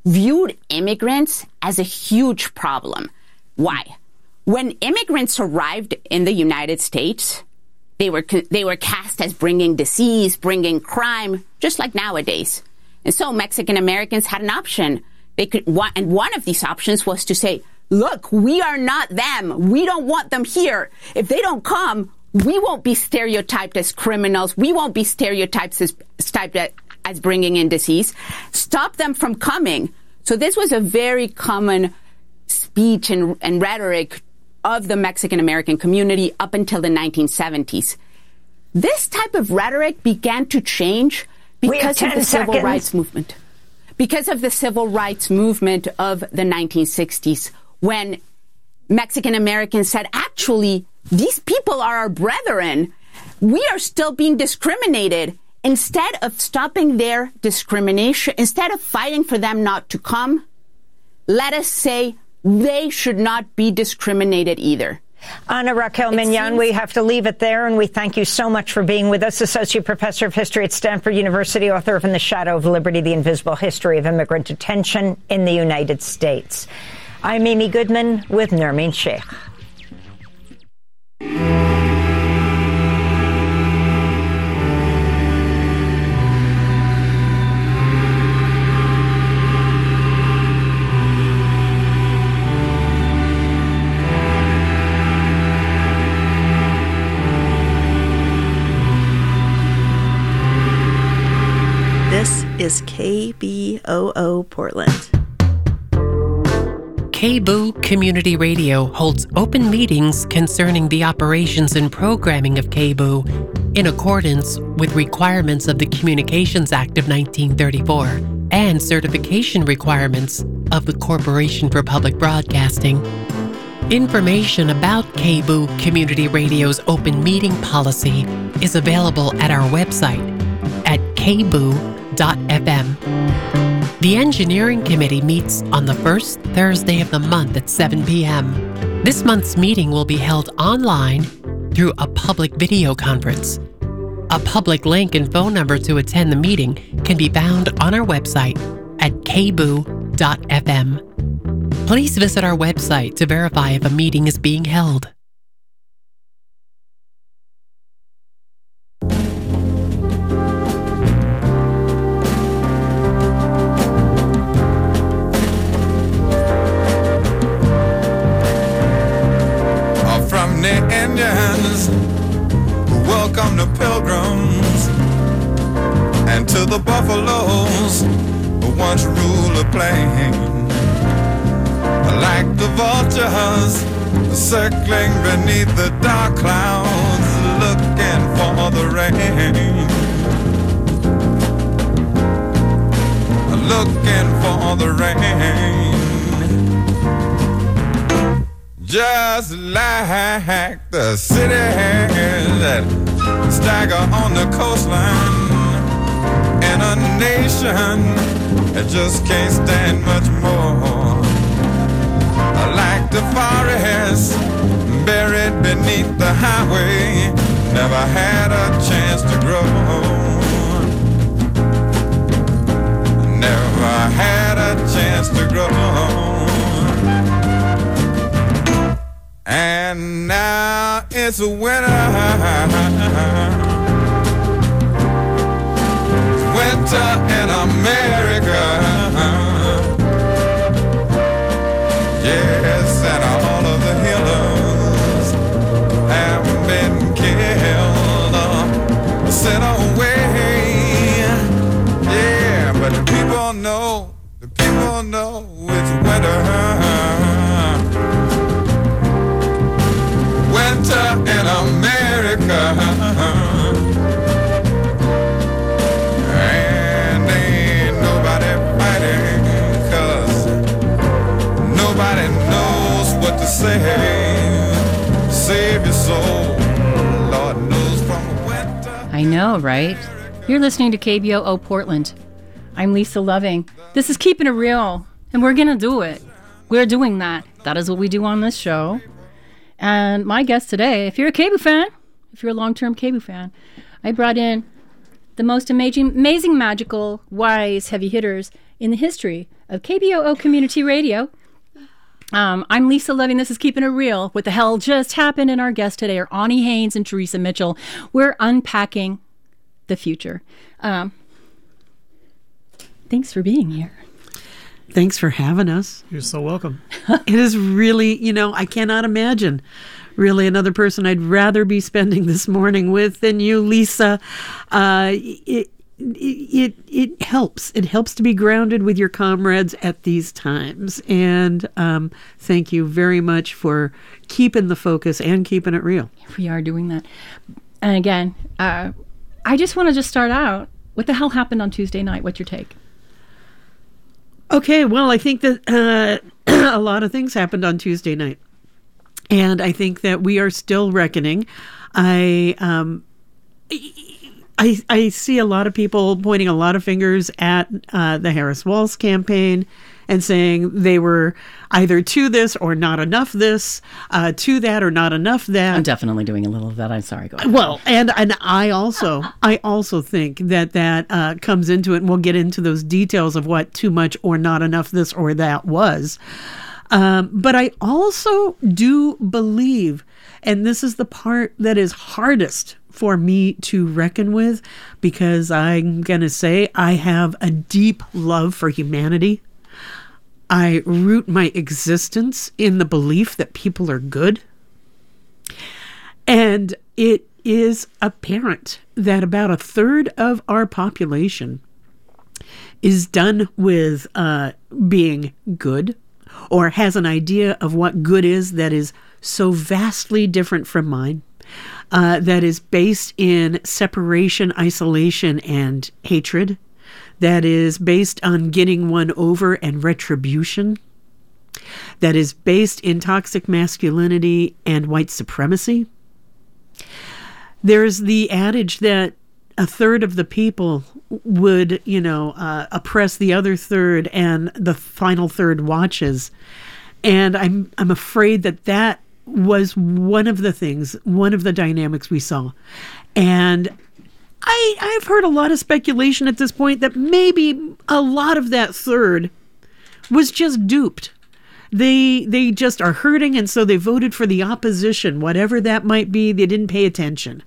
viewed immigrants as a huge problem. Why? When immigrants arrived in the United States, they were cast as bringing disease, bringing crime, just like nowadays. And so Mexican Americans had an option. And one of these options was to say, look, we are not them. We don't want them here. If they don't come, we won't be stereotyped as criminals. We won't be stereotyped as bringing in disease. Stop them from coming. So this was a very common speech and rhetoric of the Mexican American community up until the 1970s. This type of rhetoric began to change because of the civil rights movement. Because of the civil rights movement of the 1960s, when Mexican Americans said, actually, these people are our brethren. We are still being discriminated. Instead of stopping their discrimination, instead of fighting for them not to come, let us say they should not be discriminated either. Ana Raquel Mignon, we have to leave it there, and we thank you so much for being with us. Associate Professor of History at Stanford University, author of In the Shadow of Liberty, The Invisible History of Immigrant Detention in the United States. I'm Amy Goodman with Nermeen Sheikh. This is KBOO Portland. KBOO Community Radio holds open meetings concerning the operations and programming of KBOO in accordance with requirements of the Communications Act of 1934 and certification requirements of the Corporation for Public Broadcasting. Information about KBOO Community Radio's open meeting policy is available at our website at kboo.fm. The Engineering Committee meets on the first Thursday of the month at 7 p.m. This month's meeting will be held online through a public video conference. A public link and phone number to attend the meeting can be found on our website at kboo.fm. Please visit our website to verify if a meeting is being held. From the Indians who welcome the Pilgrims, and to the buffaloes who once ruled the plain. Like the vultures circling beneath the dark clouds, looking for the rain, looking for the rain. Just like the cities that stagger on the coastline, and a nation that just can't stand much more. Like the forest buried beneath the highway, never had a chance to grow. Never had a chance to grow. And now it's winter. Winter in America. Yes, and all of the healers have been killed, sent away. Yeah, but the people know it's winter. Winter in America, and ain't nobody fighting, 'cause nobody knows what to say. Save your soul, Lord knows from winter. I know, right? You're listening to KBOO Portland. I'm Lisa Loving. This is Keeping It Real, and we're gonna do it. We're doing that. That is what we do on this show. And my guest today, if you're a KBOO fan, if you're a long-term KBOO fan, I brought in the most amazing, magical, wise heavy hitters in the history of KBOO Community Radio. I'm Lisa Loving. This is Keeping It Real. What the hell just happened? And our guests today are Ani Haynes and Teresa Mitchell. We're unpacking the future. Thanks for being here. Thanks for having us. You're so welcome. It is really, I cannot imagine really another person I'd rather be spending this morning with than you, Lisa. It helps. It helps to be grounded with your comrades at these times. And thank you very much for keeping the focus and keeping it real. We are doing that. And again, I just want to start out. What the hell happened on Tuesday night? What's your take? Okay, well, I think that a lot of things happened on Tuesday night. And I think that we are still reckoning. I see a lot of people pointing a lot of fingers at the Harris-Walz campaign and saying they were either to this or not enough this, to that or not enough that. I'm definitely doing a little of that. I'm sorry. Go ahead. Well, and I also think that comes into it, and we'll get into those details of what too much or not enough this or that was. But I also do believe, and this is the part that is hardest for me to reckon with, because I'm going to say I have a deep love for humanity. I root my existence in the belief that people are good. And it is apparent that about a third of our population is done with being good, or has an idea of what good is that is so vastly different from mine, that is based in separation, isolation, and hatred, that is based on getting one over and retribution, that is based in toxic masculinity and white supremacy. There's the adage that a third of the people would, oppress the other third, and the final third watches. And I'm afraid that was one of the dynamics we saw. And I've heard a lot of speculation at this point that maybe a lot of that third was just duped. They just are hurting, and so they voted for the opposition, whatever that might be. They didn't pay attention.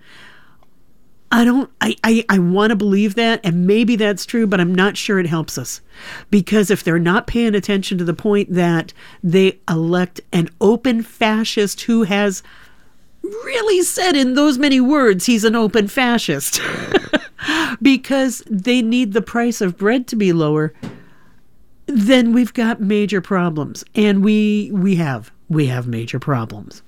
I want to believe that, and maybe that's true, but I'm not sure it helps us. Because if they're not paying attention to the point that they elect an open fascist who has really said in those many words he's an open fascist, because they need the price of bread to be lower, then we've got major problems. And we have major problems.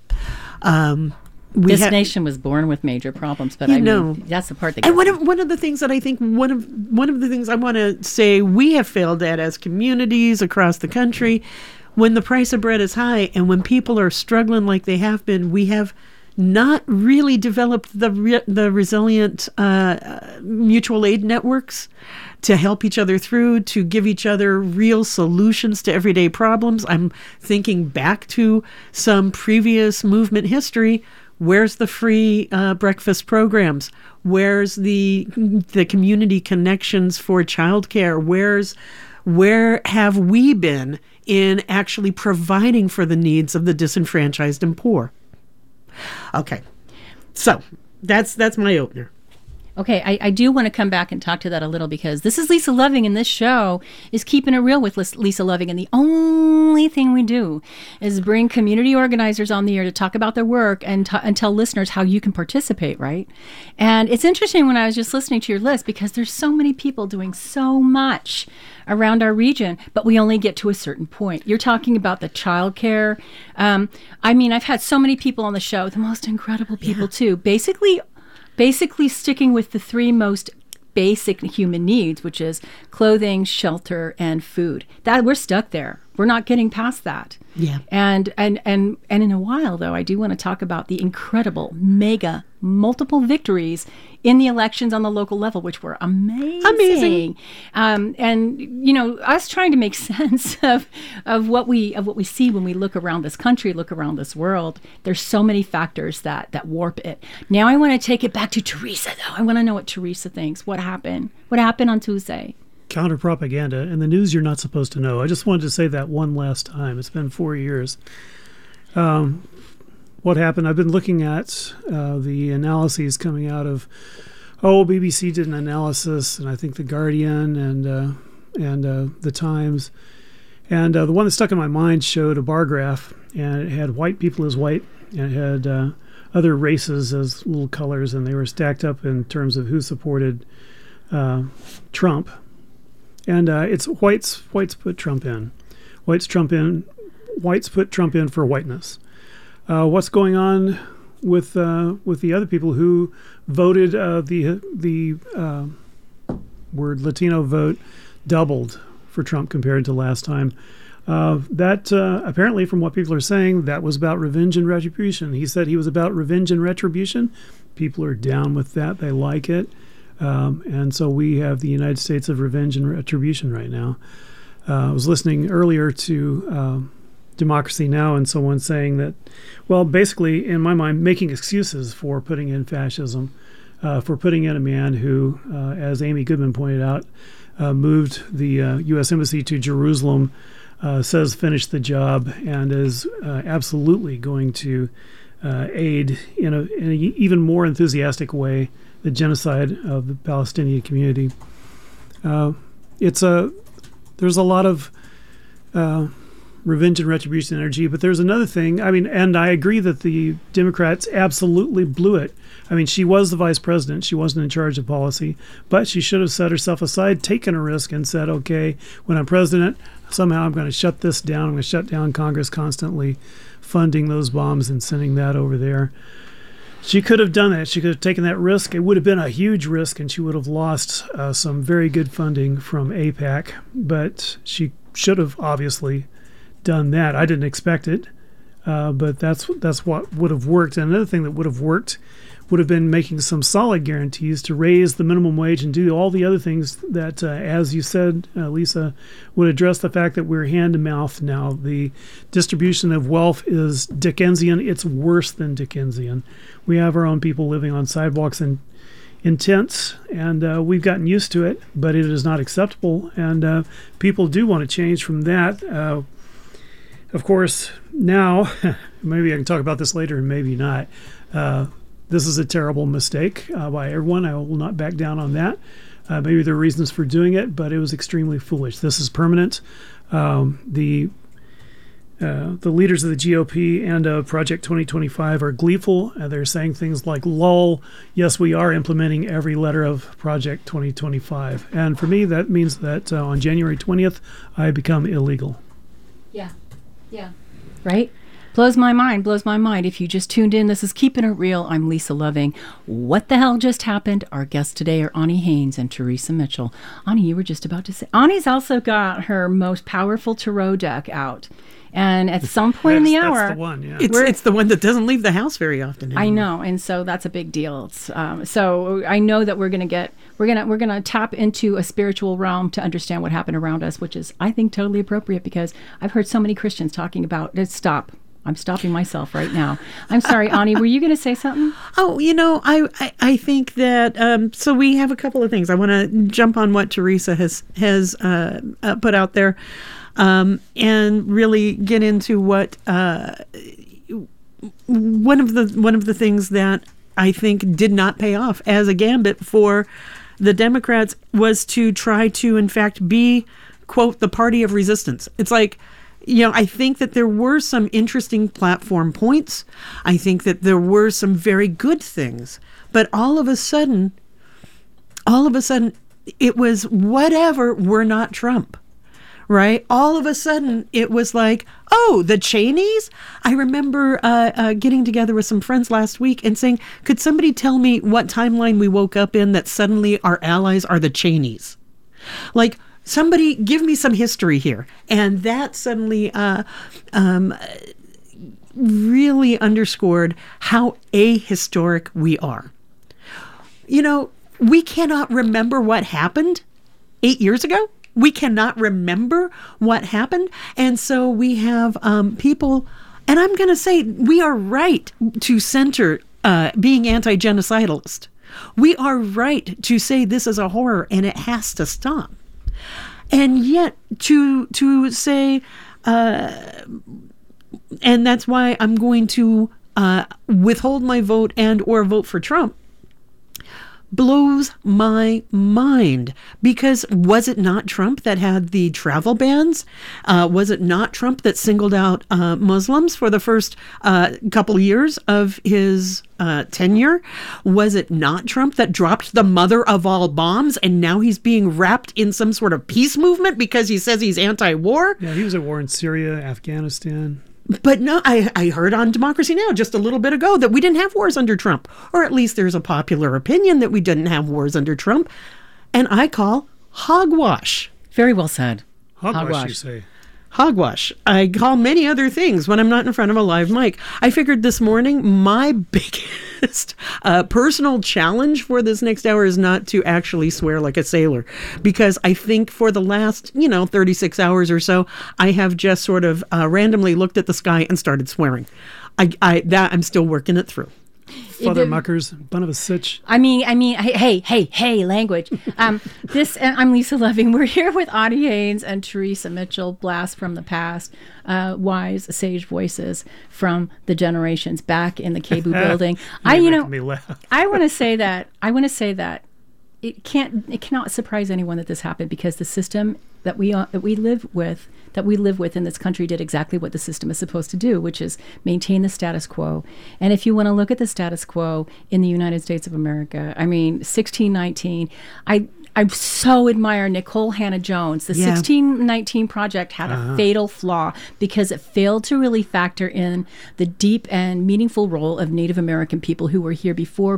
This nation was born with major problems, but that's the part that. And one of the things that I think one of the things I want to say we have failed at as communities across the country, when the price of bread is high and when people are struggling like they have been, we have not really developed the resilient mutual aid networks to help each other through, to give each other real solutions to everyday problems. I'm thinking back to some previous movement history. Where's the free breakfast programs? Where's the community connections for childcare? Where have we been in actually providing for the needs of the disenfranchised and poor? Okay, so that's my opener. Okay, I do want to come back and talk to that a little, because this is Lisa Loving, and this show is Keeping It Real with Lisa Loving, and the only thing we do is bring community organizers on the air to talk about their work and tell listeners how you can participate, right? And it's interesting when I was just listening to your list, because there's so many people doing so much around our region, but we only get to a certain point. You're talking about the childcare. I've had so many people on the show, the most incredible people too, basically sticking with the three most basic human needs, which is clothing, shelter, and food. That we're stuck there. We're not getting past that. Yeah. And in a while, though, I do want to talk about the incredible, mega, multiple victories in the elections on the local level, which were amazing. And us trying to make sense of what we see when we look around this country, look around this world. There's so many factors that warp it. Now I want to take it back to Teresa, though. I want to know what Teresa thinks. What happened? What happened on Tuesday? counter-propaganda and the news you're not supposed to know. I just wanted to say that one last time. It's been 4 years. What happened? I've been looking at the analyses coming out of, BBC did an analysis, and I think The Guardian and The Times. And the one that stuck in my mind showed a bar graph, and it had white people as white, and it had other races as little colors, and they were stacked up in terms of who supported Trump. And it's whites put Trump in. Whites put Trump in for whiteness. What's going on with the other people who voted the word Latino vote doubled for Trump compared to last time? That apparently, from what people are saying, that was about revenge and retribution. He said he was about revenge and retribution. People are down with that. They like it. And so we have the United States of revenge and retribution right now. I was listening earlier to Democracy Now! And someone saying that, well, basically, in my mind, making excuses for putting in fascism, for putting in a man who, as Amy Goodman pointed out, moved the U.S. Embassy to Jerusalem, says finish the job, and is absolutely going to aid in an even more enthusiastic way the genocide of the Palestinian community. There's a lot of revenge and retribution energy, but there's another thing. I mean, and I agree that the Democrats absolutely blew it. I mean, she was the vice president. She wasn't in charge of policy, but she should have set herself aside, taken a risk, and said, okay, when I'm president, somehow I'm going to shut this down. I'm going to shut down Congress constantly funding those bombs and sending that over there. She could have done that. She could have taken that risk. It would have been a huge risk, and she would have lost some very good funding from AIPAC, but she should have obviously done that. I didn't expect it, but that's what would have worked. And another thing that would have worked would have been making some solid guarantees to raise the minimum wage and do all the other things that, as you said, Lisa, would address the fact that we're hand to mouth now. The distribution of wealth is Dickensian. It's worse than Dickensian. We have our own people living on sidewalks and in tents, and we've gotten used to it, but it is not acceptable, and people do want to change from that. Of course, now, maybe I can talk about this later and maybe not. This is a terrible mistake by everyone. I will not back down on that. Maybe there are reasons for doing it, but it was extremely foolish. This is permanent. The leaders of the GOP and of Project 2025 are gleeful. They're saying things like, lol, yes, we are implementing every letter of Project 2025. And for me, that means that on January 20th, I become illegal. Yeah. Right? Blows my mind. If you just tuned in, this is Keeping It Real. I'm Lisa Loving. What the hell just happened? Our guests today are Ani Haynes and Teresa Mitchell. Ani, you were just about to say. Ani's also got her most powerful tarot deck out. And at some point in the hour, that's the one, yeah. It's the one that doesn't leave the house very often anymore. I know, and so that's a big deal. So I know that we're gonna tap into a spiritual realm to understand what happened around us, which is, I think, totally appropriate, because I've heard so many Christians talking about stop. I'm stopping myself right now. I'm sorry, Ani, were you going to say something? Oh, I think that, so we have a couple of things. I want to jump on what Teresa has put out there, and really get into what, one of the things that I think did not pay off as a gambit for the Democrats was to try to, in fact, be, quote, the party of resistance. It's like, I think that there were some interesting platform points. I think that there were some very good things. But all of a sudden, it was whatever, we're not Trump, right? All of a sudden, it was like, oh, the Cheneys? I remember getting together with some friends last week and saying, could somebody tell me what timeline we woke up in that suddenly our allies are the Cheneys? Like, somebody give me some history here. And that suddenly really underscored how ahistoric we are. We cannot remember what happened 8 years ago. We cannot remember what happened. And so we have people, and I'm going to say we are right to center being anti-genocidalist. We are right to say this is a horror and it has to stop. And yet to say, and that's why I'm going to withhold my vote and or vote for Trump, blows my mind. Because was it not Trump that had the travel bans? Was it not Trump that singled out Muslims for the first couple years of his tenure? Was it not Trump that dropped the mother of all bombs, and now he's being wrapped in some sort of peace movement because he says he's anti-war? Yeah, he was at war in Syria, Afghanistan. But no, I heard on Democracy Now! Just a little bit ago that we didn't have wars under Trump. Or at least there's a popular opinion that we didn't have wars under Trump. And I call hogwash. Very well said. Hogwash, you say. Hogwash. I call many other things when I'm not in front of a live mic. I figured this morning my biggest personal challenge for this next hour is not to actually swear like a sailor, because I think for the last 36 hours or so I have just sort of randomly looked at the sky and started swearing. I'm still working it through. Father muckers, bun of a sitch. I mean, hey, language. I'm Lisa Loving. We're here with Audie Haynes and Teresa Mitchell, blast from the past, wise, sage voices from the generations back in the KBOO building. I want to say that it cannot surprise anyone that this happened, because the system that we live with in this country did exactly what the system is supposed to do, which is maintain the status quo. And if you want to look at the status quo in the United States of America, I mean, 1619, I so admire Nicole Hannah-Jones. The 1619 Project had a fatal flaw because it failed to really factor in the deep and meaningful role of Native American people who were here before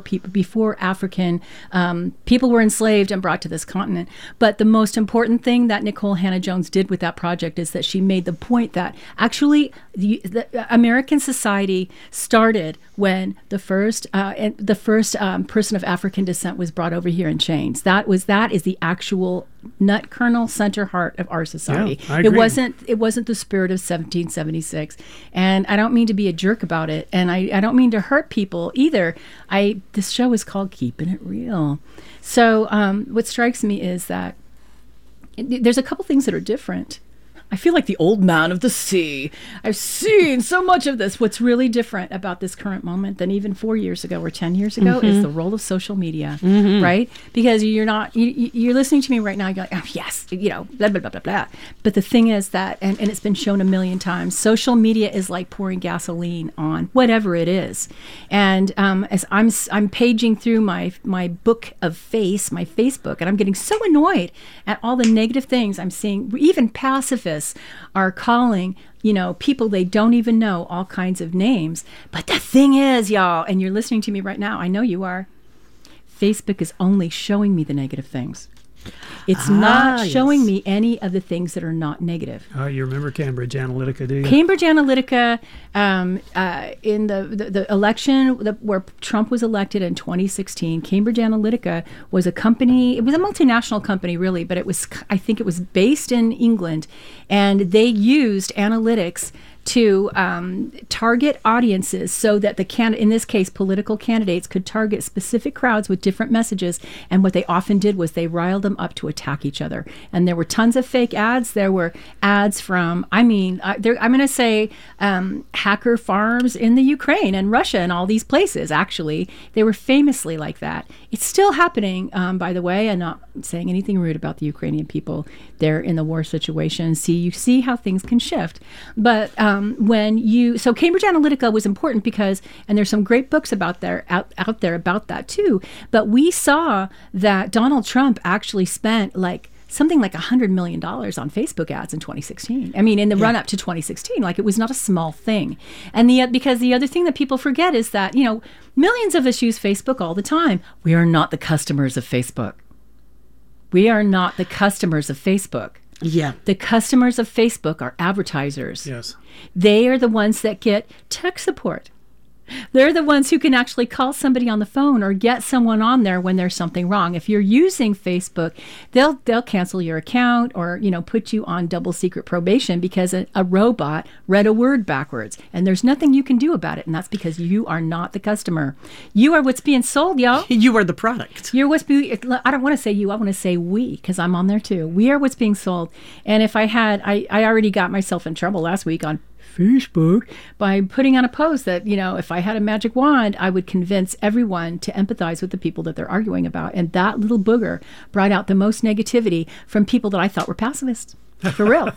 African people were enslaved and brought to this continent. But the most important thing that Nicole Hannah-Jones did with that project is that she made the point that actually the American society started when the first person of African descent was brought over here in chains. That is the actual nut kernel center heart of our society. Yeah, I agree. It wasn't the spirit of 1776. And I don't mean to be a jerk about it, and I don't mean to hurt people either. This show is called Keeping It Real. So what strikes me is that there's a couple things that are different. I feel like the old man of the sea. I've seen so much of this. What's really different about this current moment than even 4 years ago or 10 years ago is the role of social media, right? Because you're listening to me right now, you're like, oh, yes, blah, blah, blah, blah, blah. But the thing is that, and it's been shown a million times, social media is like pouring gasoline on whatever it is. And as I'm paging through my book of my Facebook, and I'm getting so annoyed at all the negative things I'm seeing. Even pacifists are calling, people they don't even know all kinds of names. But the thing is, y'all, and you're listening to me right now, I know you are, Facebook is only showing me the negative things. It's not showing me any of the things that are not negative. You remember Cambridge Analytica, do you? Cambridge Analytica, in the election where Trump was elected in 2016, Cambridge Analytica was a company. It was a multinational company, really, but I think it was based in England, and they used analytics to target audiences so that in this case, political candidates could target specific crowds with different messages. And what they often did was they riled them up to attack each other. And there were tons of fake ads. There were ads from, I'm going to say hacker farms in the Ukraine and Russia and all these places. Actually, they were famously like that. It's still happening, by the way. I'm not saying anything rude about the Ukrainian people. They're in the war situation. You see how things can shift. But so Cambridge Analytica was important because, and there's some great books out there about that too. But we saw that Donald Trump actually spent something like $100 million on Facebook ads in 2016. I mean, in the run up to 2016, it was not a small thing. And because the other thing that people forget is that, millions of us use Facebook all the time. We are not the customers of Facebook. We are not the customers of Facebook. Yeah. The customers of Facebook are advertisers. Yes. They are the ones that get tech support. They're the ones who can actually call somebody on the phone or get someone on there when there's something wrong. If you're using Facebook, they'll cancel your account or, put you on double secret probation because a robot read a word backwards. And there's nothing you can do about it. And that's because you are not the customer. You are what's being sold, y'all. You are the product. You're what's I don't want to say you, I want to say we, because I'm on there too. We are what's being sold. And if I already got myself in trouble last week on Facebook by putting on a post that, if I had a magic wand, I would convince everyone to empathize with the people that they're arguing about. And that little booger brought out the most negativity from people that I thought were pacifists. For real.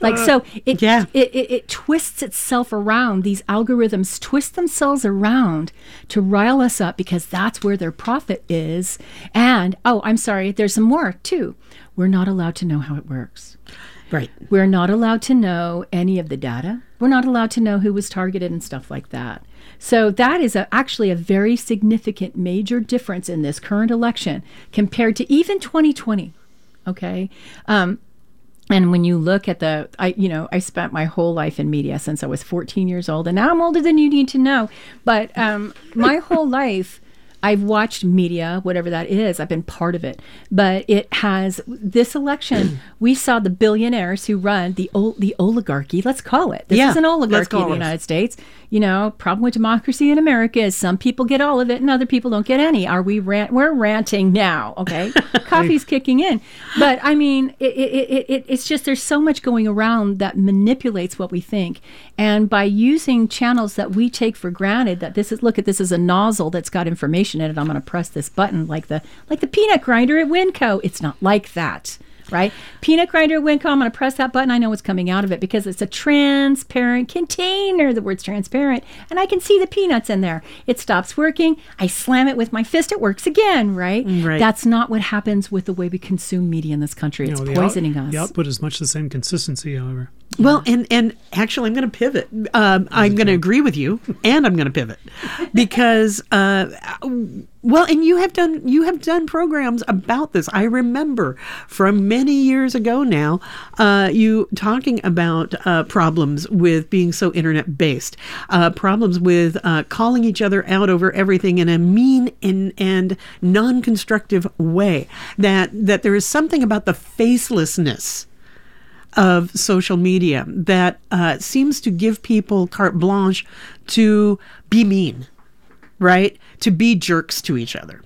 It twists itself around. These algorithms twist themselves around to rile us up because that's where their profit is. And, I'm sorry, there's some more too. We're not allowed to know how it works. Right. We're not allowed to know any of the data. We're not allowed to know who was targeted and stuff like that. So that is actually a very significant major difference in this current election compared to even 2020. Okay. And when you look at I spent my whole life in media since I was 14 years old, and now I'm older than you need to know. But my whole life, I've watched media, whatever that is. I've been part of it. But it has, this election, we saw the billionaires who run the oligarchy, let's call it. This is an oligarchy in the United States. Problem with democracy in America is some people get all of it and other people don't get any. We're ranting now, okay? Coffee's kicking in. But I mean, it's just there's so much going around that manipulates what we think. And by using channels that we take for granted, that this is a nozzle that's got information in it. I'm going to press this button like the peanut grinder at Winco. It's not like that, right? Peanut grinder at Winco. I'm going to press that button. I know what's coming out of it because it's a transparent container. The word's transparent, and I can see the peanuts in there. It stops working. I slam it with my fist. It works again, right? Right. That's not what happens with the way we consume media in this country. It's poisoning us. The output is much the same consistency, however. Well, and actually, I'm going to pivot. I'm going to agree with you, and I'm going to pivot because, and you have done programs about this. I remember from many years ago now, you talking about problems with being so internet based, problems with calling each other out over everything in a mean and non-constructive way. That there is something about the facelessness of social media that seems to give people carte blanche to be mean, right? To be jerks to each other.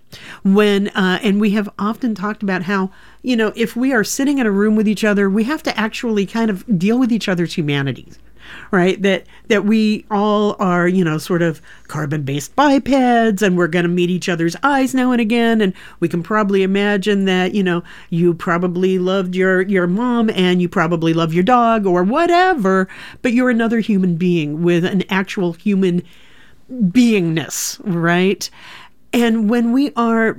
And we have often talked about how, if we are sitting in a room with each other, we have to actually kind of deal with each other's humanity, right? That we all are, sort of carbon-based bipeds, and we're going to meet each other's eyes now and again. And we can probably imagine that, you probably loved your mom and you probably love your dog or whatever, but you're another human being with an actual human beingness, right? And when we are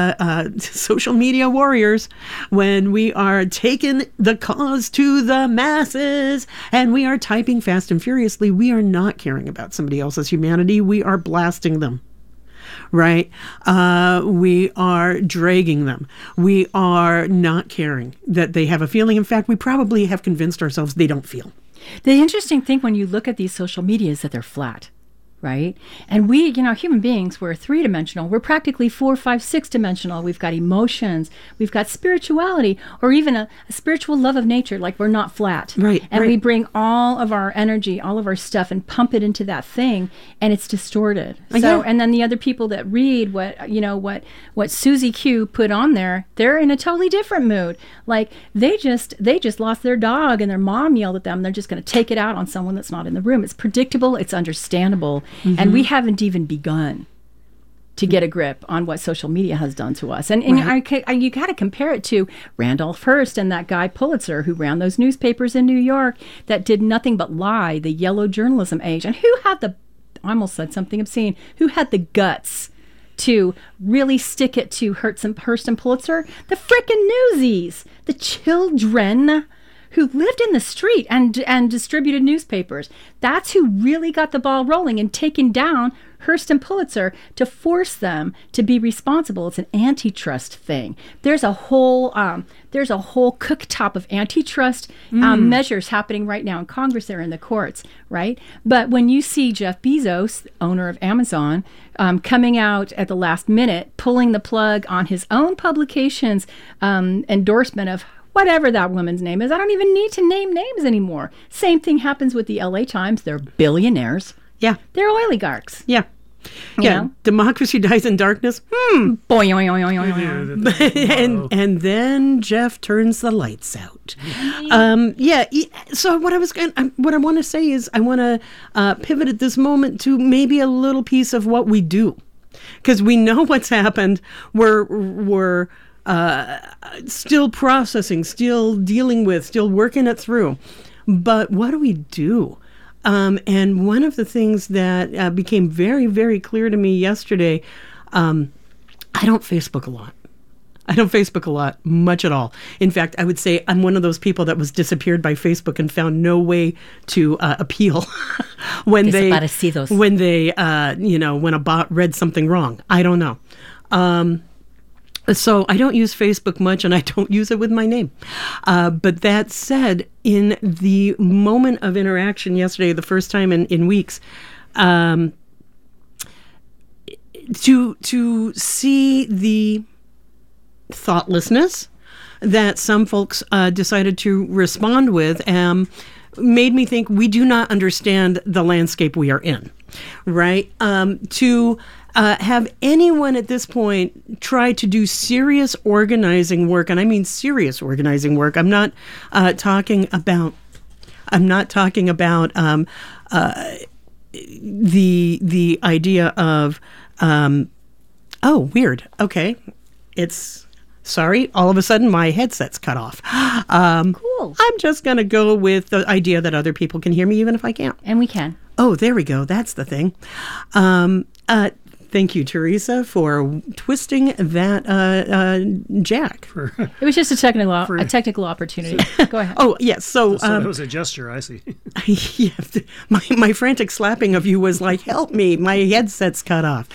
social media warriors, when we are taking the cause to the masses and we are typing fast and furiously, we are not caring about somebody else's humanity. We are blasting them, right? We are dragging them. We are not caring that they have a feeling. In fact, we probably have convinced ourselves they don't feel. The interesting thing when you look at these social media is that they're flat. Right? And we, human beings, we're three-dimensional. We're practically 4, 5, 6-dimensional. We've got emotions. We've got spirituality, or even a spiritual love of nature. Like, we're not flat. Right. And we bring all of our energy, all of our stuff, and pump it into that thing, and it's distorted. So, and then the other people that read what Susie Q put on there, they're in a totally different mood. Like, they just lost their dog, and their mom yelled at them. They're just going to take it out on someone that's not in the room. It's predictable. It's understandable. Mm-hmm. And we haven't even begun to get a grip on what social media has done to us. And you got to compare it to Randolph Hearst and that guy Pulitzer who ran those newspapers in New York that did nothing but lie, the yellow journalism age. And who had I almost said something obscene, who had the guts to really stick it to Hearst and Pulitzer? The frickin' newsies, the children who lived in the street and distributed newspapers. That's who really got the ball rolling and taken down Hearst and Pulitzer to force them to be responsible. It's an antitrust thing. There's a whole cooktop of antitrust measures happening right now in Congress. They're in the courts, right? But when you see Jeff Bezos, owner of Amazon, coming out at the last minute, pulling the plug on his own publication's endorsement of whatever that woman's name is. I don't even need to name names anymore. Same thing happens with the LA Times. They're billionaires. Yeah. They're oligarchs. Yeah. You Yeah. know? Democracy dies in darkness. And then Jeff turns the lights out. So what I want to say is I want to pivot at this moment to maybe a little piece of what we do, because we know what's happened. We're still processing, still dealing with, still working it through. But what do we do? And one of the things that became very, very clear to me yesterday, I don't Facebook a lot. I don't Facebook a lot, much at all. In fact, I would say I'm one of those people that was disappeared by Facebook and found no way to appeal when when a bot read something wrong. I don't know. So I don't use Facebook much, and I don't use it with my name. But that said, in the moment of interaction yesterday, the first time in weeks, to see the thoughtlessness that some folks decided to respond with made me think we do not understand the landscape we are in, right? To have anyone at this point try to do serious organizing work, and I mean serious organizing work. I'm not talking about the idea of weird. Okay, sorry, all of a sudden my headset's cut off. Cool. I'm just going to go with the idea that other people can hear me even if I can't. And we can. Oh, there we go. That's the thing. Thank you, Teresa, for twisting that jack. It was just a technical opportunity. Go ahead. Oh, yes. So it was a gesture, I see. Yeah, my frantic slapping of you was like, help me, my headset's cut off.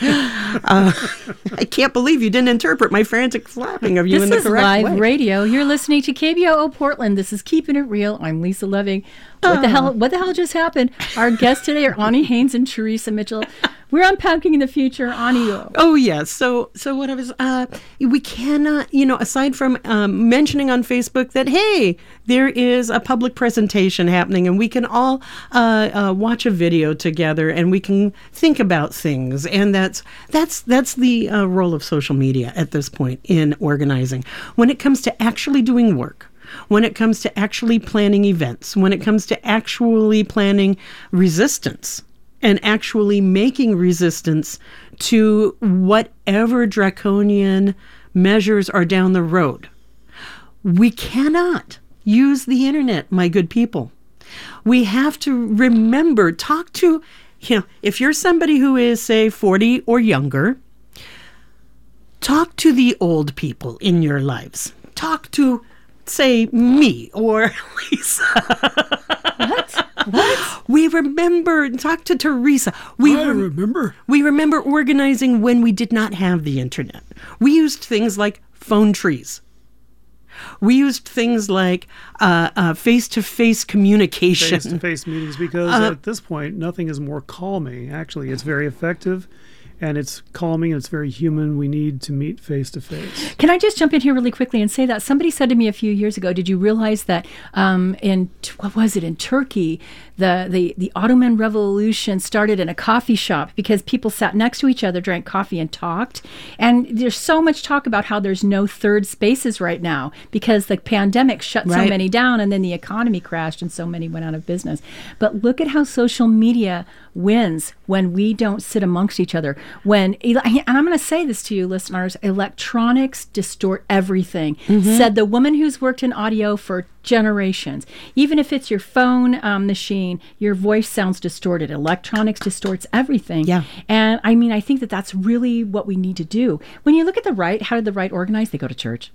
I can't believe you didn't interpret my frantic slapping of you in the correct way. This is live radio. You're listening to KBOO Portland. This is Keeping It Real. I'm Lisa Loving. What the hell just happened? Our guests today are Ani Haynes and Teresa Mitchell. We're unpacking the future. Ani. Oh, yes. So what I was, we cannot, aside from mentioning on Facebook that, hey, there is a public presentation happening and we can all watch a video together and we can think about things. And that's the role of social media at this point in organizing. When it comes to actually doing work, when it comes to actually planning events, when it comes to actually planning resistance, and actually making resistance to whatever draconian measures are down the road. We cannot use the internet, my good people. We have to remember, if you're somebody who is, say, 40 or younger, talk to the old people in your lives. Talk to, say, me or Lisa. What? We remember, talk to Teresa. I remember. We remember organizing when we did not have the internet. We used things like phone trees. We used things like face-to-face communication. Face-to-face meetings, because at this point, nothing is more calming. Actually, it's very effective. And it's calming, and it's very human. We need to meet face to face. Can I just jump in here really quickly and say that somebody said to me a few years ago, did you realize that in Turkey, the Ottoman Revolution started in a coffee shop because people sat next to each other, drank coffee, and talked. And there's so much talk about how there's no third spaces right now because the pandemic shut so many down, and then the economy crashed and so many went out of business. But look at how social media wins when we don't sit amongst each other. And I'm going to say this to you, listeners, electronics distort everything. Mm-hmm. Said the woman who's worked in audio for generations. Even if it's your phone machine, your voice sounds distorted. Electronics distorts everything. Yeah. And I think that's really what we need to do. When you look at the right, how did the right organize? They go to church.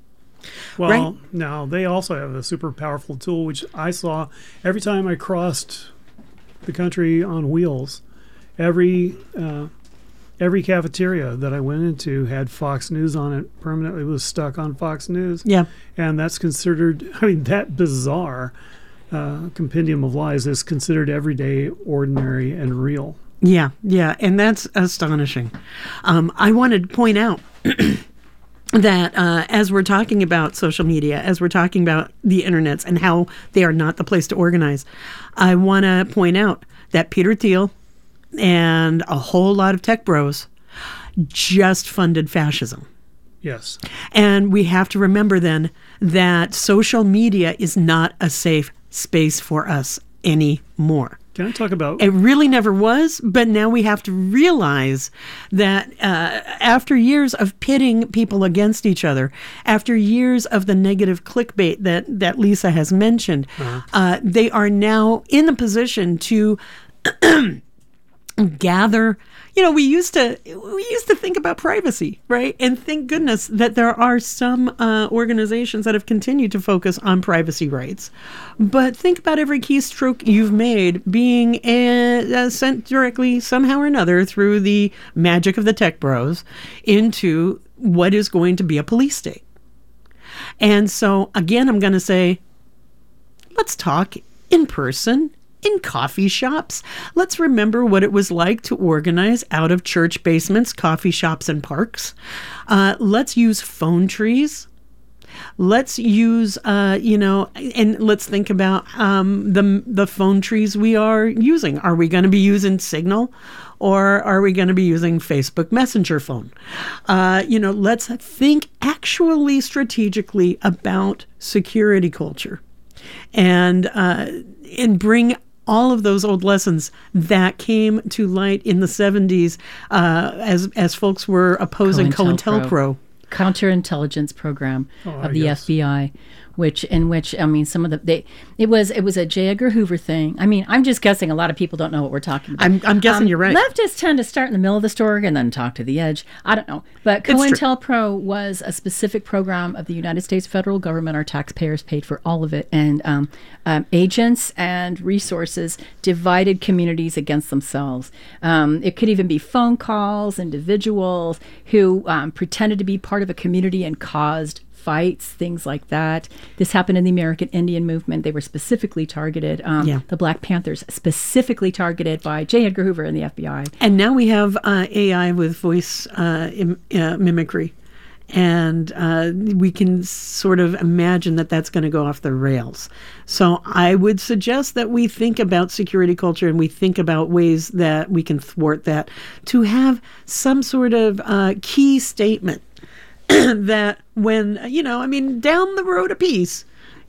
Well, right? no, they also have a super powerful tool, which I saw every time I crossed the country on wheels. Every cafeteria that I went into had Fox News on it permanently. It was stuck on Fox News. Yeah. And that's considered, that bizarre compendium of lies is considered everyday, ordinary, and real. Yeah, and that's astonishing. I wanted to point out that as we're talking about social media, as we're talking about the internets and how they are not the place to organize, I want to point out that Peter Thiel and a whole lot of tech bros just funded fascism. Yes. And we have to remember then that social media is not a safe space for us anymore. Can I talk about... It really never was, but now we have to realize that after years of pitting people against each other, after years of the negative clickbait that Lisa has mentioned, they are now in the position to gather. We used to think about privacy, right? And thank goodness that there are some organizations that have continued to focus on privacy rights. But think about every keystroke you've made being sent directly somehow or another through the magic of the tech bros into what is going to be a police state. And so, again, I'm going to say, let's talk in person, in coffee shops. Let's remember what it was like to organize out of church basements, coffee shops, and parks. Let's use phone trees. Let's use, and let's think about the phone trees we are using. Are we going to be using Signal, or are we going to be using Facebook Messenger phone? Let's think actually strategically about security culture, and bring all of those old lessons that came to light in the 70s as folks were opposing COINTELPRO. Counterintelligence program of the FBI, some of it was a J. Edgar Hoover thing. I'm just guessing a lot of people don't know what we're talking about. I'm guessing you're right. Leftists tend to start in the middle of the story and then talk to the edge. I don't know. But COINTELPRO was a specific program of the United States federal government. Our taxpayers paid for all of it. And agents and resources divided communities against themselves. It could even be phone calls, individuals who pretended to be part of a community and caused fights, things like that. This happened in the American Indian movement. They were specifically targeted. The Black Panthers specifically targeted by J. Edgar Hoover and the FBI. And now we have AI with voice mimicry. And we can sort of imagine that that's going to go off the rails. So I would suggest that we think about security culture and we think about ways that we can thwart that, to have some sort of key statement that when, down the road a piece,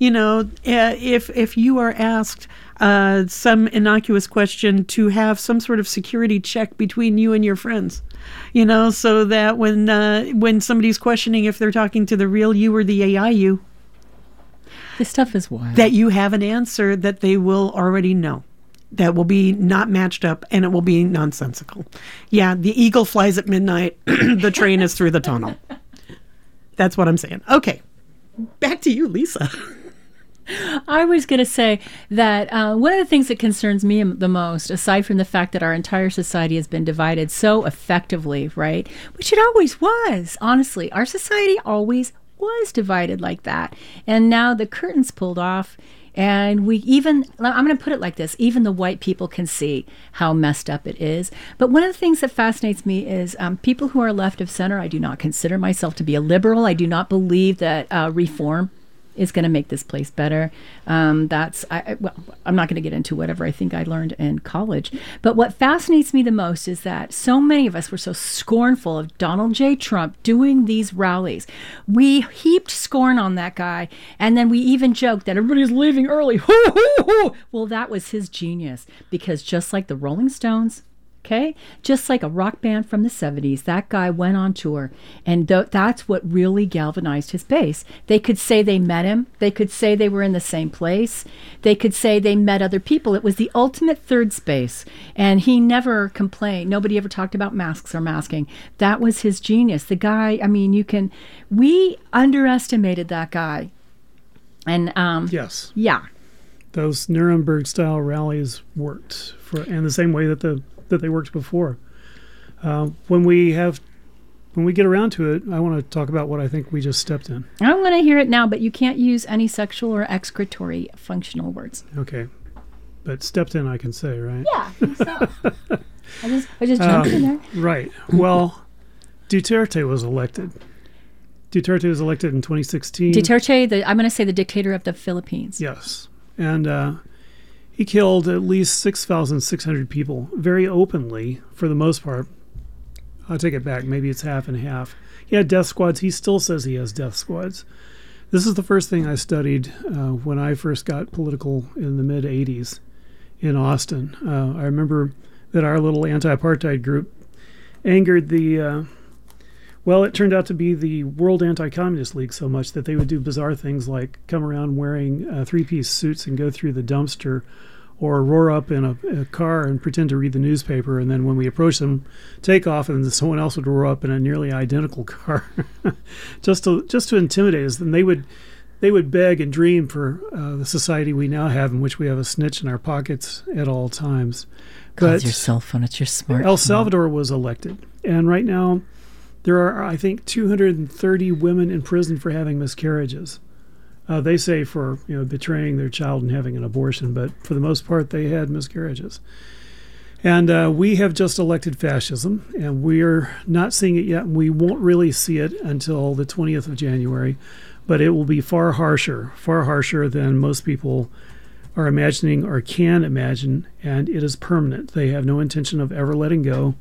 if you are asked some innocuous question, to have some sort of security check between you and your friends, so that when somebody's questioning if they're talking to the real you or the AI you, this stuff is wild, that you have an answer that they will already know, that will be not matched up, and it will be nonsensical. Yeah, the eagle flies at midnight. The train is through the tunnel. That's what I'm saying. Okay, back to you, Lisa. I was going to say that one of the things that concerns me the most, aside from the fact that our entire society has been divided so effectively, right, which it always was, honestly, our society always was divided like that. And now the curtain's pulled off. And I'm going to put it like this, even the white people can see how messed up it is. But one of the things that fascinates me is people who are left of center. I do not consider myself to be a liberal. I do not believe that reform is going to make this place better. I'm not going to get into whatever I think I learned in college. But what fascinates me the most is that so many of us were so scornful of Donald J. Trump doing these rallies. We heaped scorn on that guy, and then we even joked that everybody's leaving early. Well, that was his genius, because just like the Rolling Stones Okay? Just like a rock band from the 70s, that guy went on tour, and that's what really galvanized his base. They could say they met him. They could say they were in the same place. They could say they met other people. It was the ultimate third space, and he never complained. Nobody ever talked about masks or masking. That was his genius. The guy, I mean, we underestimated that guy. And yes. Yeah. Those Nuremberg-style rallies worked, and the same way that they worked before. When we get around to it, I want to talk about what I think we just stepped in. I'm going to hear it now, but you can't use any sexual or excretory functional words. Okay, but stepped in, I can say, right? Yeah, I think so. I just jumped in there. Right. Well, Duterte was elected. Duterte was elected in 2016. Duterte, I'm going to say the dictator of the Philippines. Yes, and he killed at least 6,600 people very openly, for the most part. I'll take it back. Maybe it's half and half. He had death squads. He still says he has death squads. This is the first thing I studied when I first got political in the mid-'80s in Austin. I remember that our little anti-apartheid group angered it turned out to be the World Anti-Communist League so much that they would do bizarre things like come around wearing three-piece suits and go through the dumpster, or roar up in a car and pretend to read the newspaper, and then when we approach them, take off, and then someone else would roar up in a nearly identical car, just to intimidate us. And they would beg and dream for the society we now have, in which we have a snitch in our pockets at all times. But it's your cell phone, it's your smartphone. El Salvador was elected, and right now there are, I think, 230 women in prison for having miscarriages. They say for betraying their child and having an abortion, but for the most part, they had miscarriages. And we have just elected fascism, and we're not seeing it yet. We won't really see it until the 20th of January, but it will be far harsher than most people are imagining or can imagine, and it is permanent. They have no intention of ever letting go.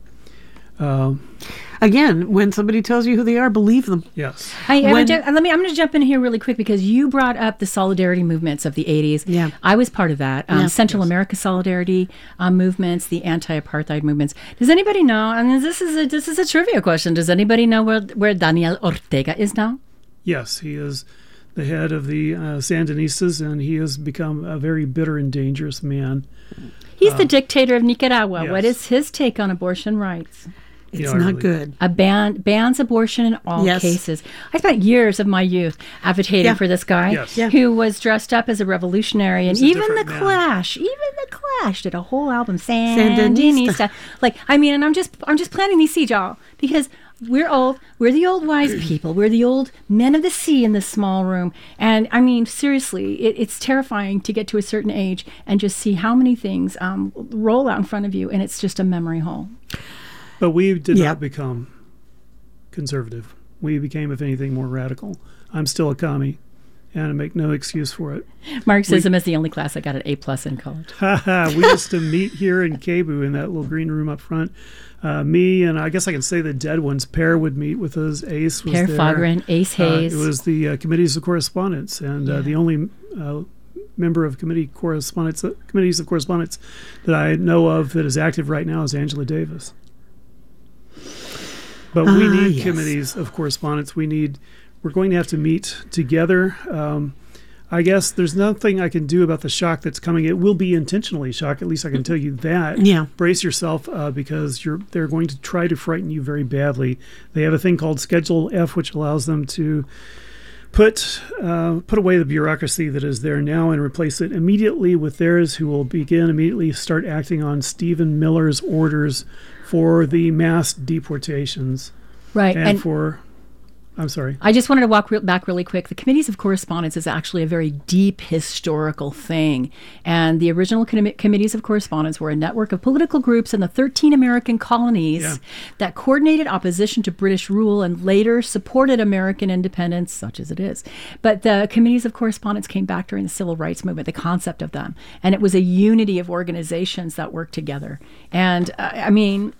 Again, when somebody tells you who they are, believe them. Yes. I'm going to jump in here really quick, because you brought up the solidarity movements of the 80s. Yeah. I was part of that. Central America solidarity movements, the anti-apartheid movements. Does anybody know, and this is a trivia question, does anybody know where Daniel Ortega is now? Yes, he is the head of the Sandinistas, and he has become a very bitter and dangerous man. He's the dictator of Nicaragua. Yes. What is his take on abortion rights? It's not good. Bans abortion in all cases. I spent years of my youth advocating for this guy who was dressed up as a revolutionary, and even the Clash did a whole album, Sandinista. And I'm just planting these seeds, y'all, because we're old. We're the old wise people. We're the old men of the sea in this small room. And I mean, seriously, it's terrifying to get to a certain age and just see how many things roll out in front of you, and it's just a memory hole. But we did not become conservative. We became, if anything, more radical. I'm still a commie, and I make no excuse for it. Marxism is the only class I got an A+ in college. We used to meet here in KBOO in that little green room up front. Me and I guess I can say the dead ones. Per would meet with us. Ace was Per there. Fageron, Ace Hayes. It was the committees of correspondence, and the only member of committees of correspondence that I know of that is active right now is Angela Davis. But we need committees of correspondence. We're going to have to meet together. I guess there's nothing I can do about the shock that's coming. It will be intentionally shock. At least I can tell you that. Yeah. Brace yourself because they're going to try to frighten you very badly. They have a thing called Schedule F, which allows them to put away the bureaucracy that is there now and replace it immediately with theirs, who will immediately start acting on Stephen Miller's orders for the mass deportations. Right. I'm sorry. I just wanted to walk back really quick. The Committees of Correspondence is actually a very deep historical thing. And the original Committees of Correspondence were a network of political groups in the 13 American colonies that coordinated opposition to British rule and later supported American independence, such as it is. But the Committees of Correspondence came back during the Civil Rights Movement, the concept of them. And it was a unity of organizations that worked together. And,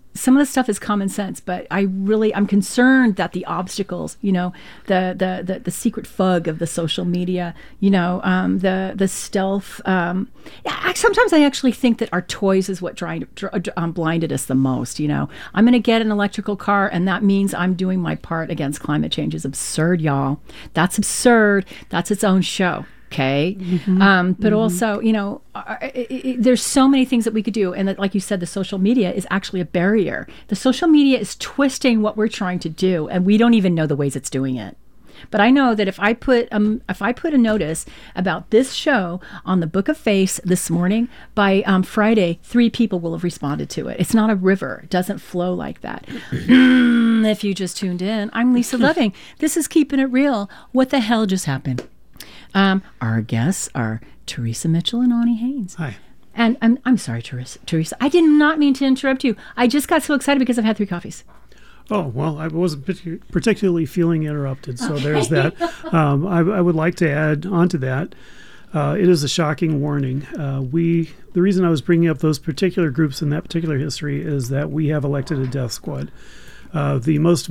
some of the stuff is common sense, but I'm concerned that the obstacles, the secret fug of the social media, the stealth. Sometimes I actually think that our toys is what blinded us the most. I'm going to get an electrical car, and that means I'm doing my part against climate change. Is absurd, y'all. That's absurd. That's its own show. Okay. But also, there's so many things that we could do. And that, like you said, the social media is actually a barrier. The social media is twisting what we're trying to do, and we don't even know the ways it's doing it. But I know that if I put a notice about this show on the Book of Face this morning, by Friday, 3 people will have responded to it. It's not a river. It doesn't flow like that. If you just tuned in, I'm Lisa Loving. This is Keeping It Real. What the hell just happened? Our guests are Teresa Mitchell and Ani Haynes. Hi. And I'm sorry, Teresa. I did not mean to interrupt you. I just got so excited because I've had 3 coffees. Oh, well, I wasn't particularly feeling interrupted, so there's that. I would like to add on to that. It is a shocking warning. The reason I was bringing up those particular groups in that particular history is that we have elected a death squad. The most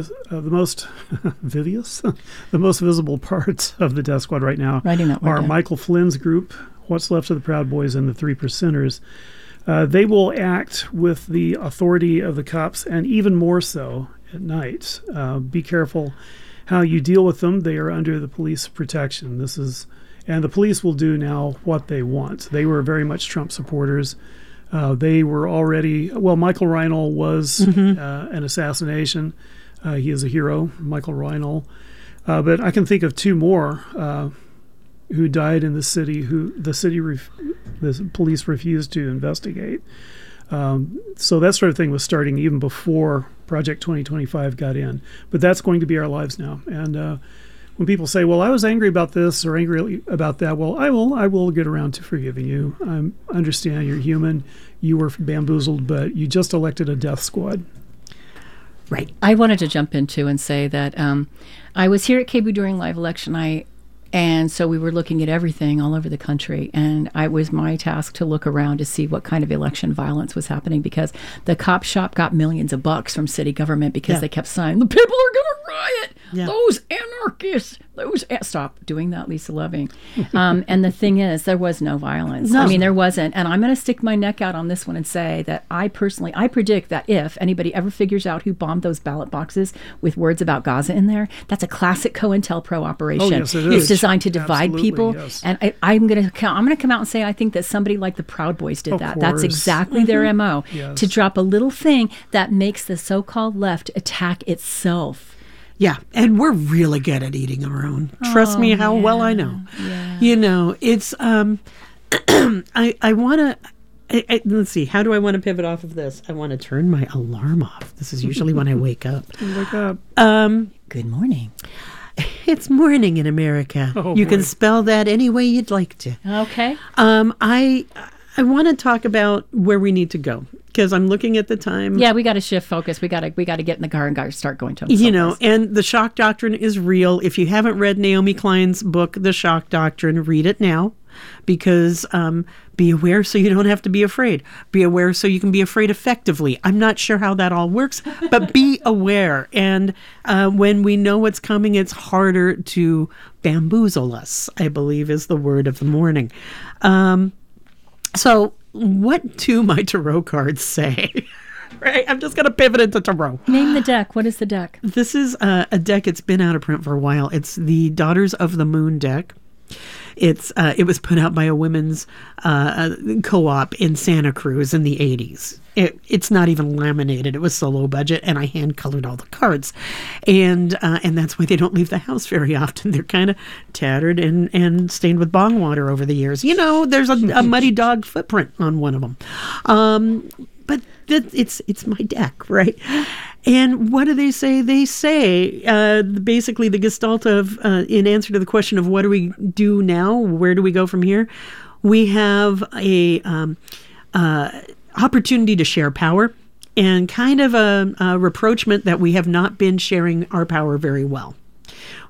visible parts of the death squad right now are Michael Flynn's group, What's Left of the Proud Boys, and the 3 Percenters. They will act with the authority of the cops, and even more so at night. Be careful how you deal with them. They are under the police protection. And the police will do now what they want. They were very much Trump supporters. They were already, Michael Reinl was an assassination. He is a hero, Michael Reinl. But I can think of 2 more who died in the city, the police refused to investigate. So that sort of thing was starting even before Project 2025 got in. But that's going to be our lives now. And when people say, well, I was angry about this or angry about that, well, I will get around to forgiving you. I understand you're human. You were bamboozled, but you just elected a death squad. Right. I wanted to jump into and say that I was here at KBOO during live election night, and so we were looking at everything all over the country, and it was my task to look around to see what kind of election violence was happening, because the cop shop got millions of bucks from city government because they kept saying, the people are going to riot. Yeah. Those anarchists. Stop doing that, Lisa Loving. And the thing is, there was no violence. No. I mean, there wasn't. And I'm going to stick my neck out on this one and say that I predict that if anybody ever figures out who bombed those ballot boxes with words about Gaza in there, that's a classic COINTELPRO operation. Oh, yes, it is. It's designed to divide Absolutely, people. Yes. And I'm going to come out and say I think that somebody like the Proud Boys did that. That's exactly their MO. Yes. To drop a little thing that makes the so-called left attack itself. Yeah, and we're really good at eating our own. Trust me how well I know. Yeah. It's, I want to, let's see, how do I want to pivot off of this? I want to turn my alarm off. This is usually when I wake up. Wake up. Good morning. It's morning in America. You can spell that any way you'd like to. Okay. I want to talk about where we need to go, because I'm looking at the time. Yeah, we got to shift focus. We got to get in the car and start going to them. And the shock doctrine is real. If you haven't read Naomi Klein's book, The Shock Doctrine, read it now, because be aware so you don't have to be afraid. Be aware so you can be afraid effectively. I'm not sure how that all works, but be aware. And when we know what's coming, it's harder to bamboozle us, I believe is the word of the morning. So what do my tarot cards say? Right, I'm just going to pivot into tarot. Name the deck. What is the deck? This is a deck. It's been out of print for a while. It's the Daughters of the Moon deck. It was put out by a women's co-op in Santa Cruz in the 80s. It's not even laminated. It was so low budget, and I hand colored all the cards, and that's why they don't leave the house very often. They're kind of tattered and stained with bong water over the years. There's a muddy dog footprint on one of them. But it's my deck, right? And what do they say? They say, basically, the gestalt of, in answer to the question of what do we do now, where do we go from here, we have a opportunity to share power, and kind of a reproachment that we have not been sharing our power very well.